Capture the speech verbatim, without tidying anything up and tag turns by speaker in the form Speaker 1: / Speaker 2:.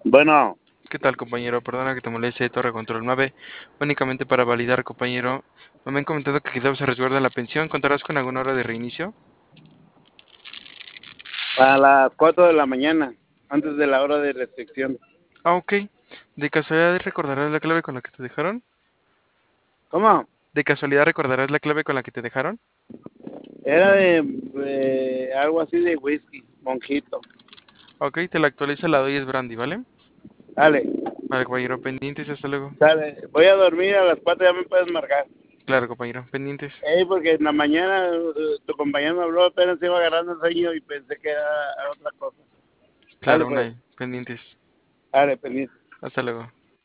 Speaker 1: Bueno,
Speaker 2: ¿Qué tal, compañero? Perdona que te moleste, Torre Control nueve. Únicamente para validar, compañero. Me han comentado que quizás se resguarda la pensión. ¿Contarás con alguna hora de reinicio?
Speaker 1: a las cuatro de la mañana, antes de la hora de restricción.
Speaker 2: Ah, ok. ¿De casualidad recordarás la clave con la que te dejaron?
Speaker 1: ¿Cómo?
Speaker 2: ¿De casualidad recordarás la clave con la que te dejaron?
Speaker 1: Era de, de algo así de whisky, monjito.
Speaker 2: Ok, te la actualizo, la doy es brandy, ¿vale?
Speaker 1: Dale,
Speaker 2: Vale, compañero, pendientes, hasta luego.
Speaker 1: dale. Voy a dormir a las cuatro, ya me puedes marcar.
Speaker 2: Claro, compañero, pendientes.
Speaker 1: Ey, porque en la mañana eh, tu compañero me habló, apenas iba agarrando el sueño y pensé que era otra cosa. Dale,
Speaker 2: Claro,
Speaker 1: pues.
Speaker 2: una pendientes.
Speaker 1: Dale, pendiente.
Speaker 2: Hasta luego.